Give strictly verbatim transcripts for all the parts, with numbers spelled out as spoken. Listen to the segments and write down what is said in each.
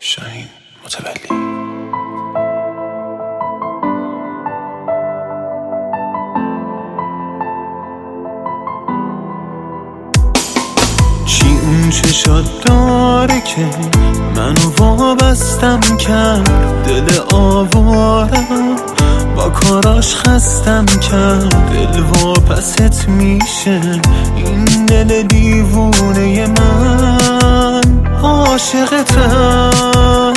شاهین متولی. چی اون چشات داره که منو وابستم کرد، دل آوارم با کاراش خستم کرد، دل واپست میشه این دل دیوونه من، عاشقتم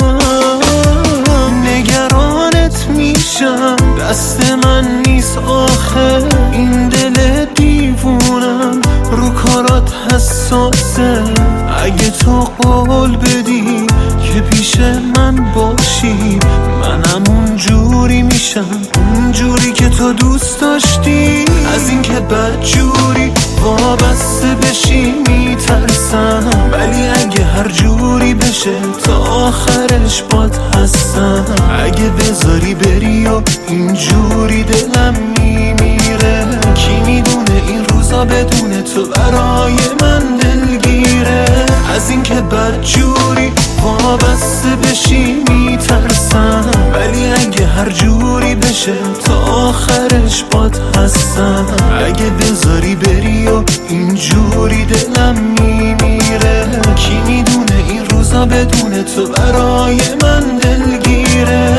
نگرانت میشم، دست من نیست آخه این دل دیوونم، رو کارات حساسه، اگه تو قول بدی که پیش من باشی منم اون جوری میشم، اون جوری که تو دوست داشتی، از این که بد جوری وابسته بشی میترسم، ولی اگه هر جوری بشه تا آخرش باد هستم، اگه بذاری بری و این جوری دلم میمیره، کی میدونه این روزا بدون تو برای من دلگیره، از این که بد جوری وابسته بشی میترسم، ولی اگه هر جوری بشه تا آخرش باد هستم، اگه بذاری بری و این جوری دلم میمیره، کی میدونه این روزا بدون تو برای من دلگیره.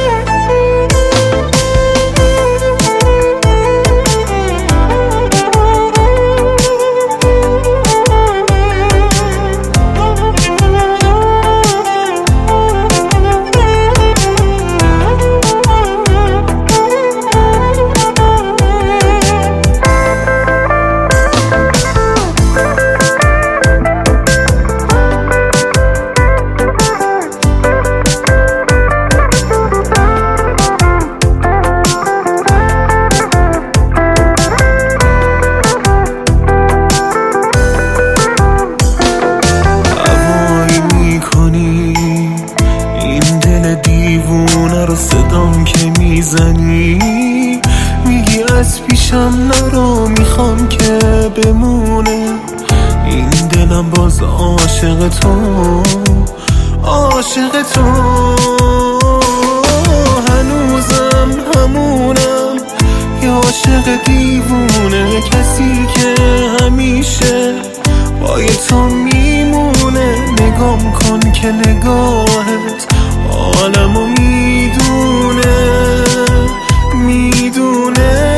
دیوونه رو صدام که میزنی، میگی از پیشم نرو میخوام که بمونه، این دلم باز عاشق تو، عاشق تو هنوزم همونم، یه عاشق دیوونه، کسی که همیشه با تو میمونه، نگام کن که نگاهت عالمو میدونه میدونه،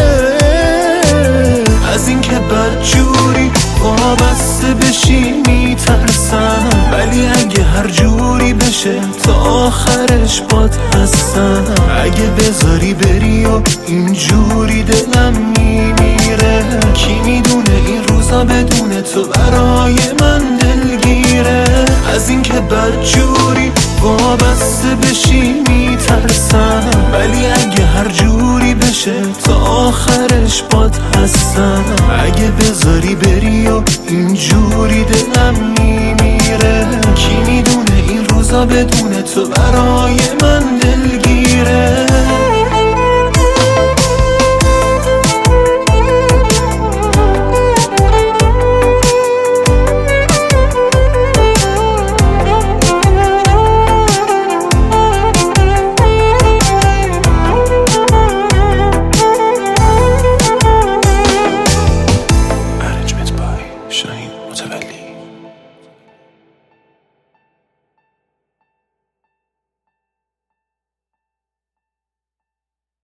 از این که بد جوری وابسته بشی میترسم، ولی اگه هر جوری بشه تا آخرش باد هستم، اگه بذاری بری و این جوری دلم میمیره، کی میدونه این روزا بدون تو برای من دلگیره، از این که بد جوری وابسته بشی میترسم، ولی اگه هر جوری بشه تا آخرش باد هستم، اگه بذاری بری و این جوری دلم میمیره، کی میدونه این روزا بدون تو برای من دلگیره.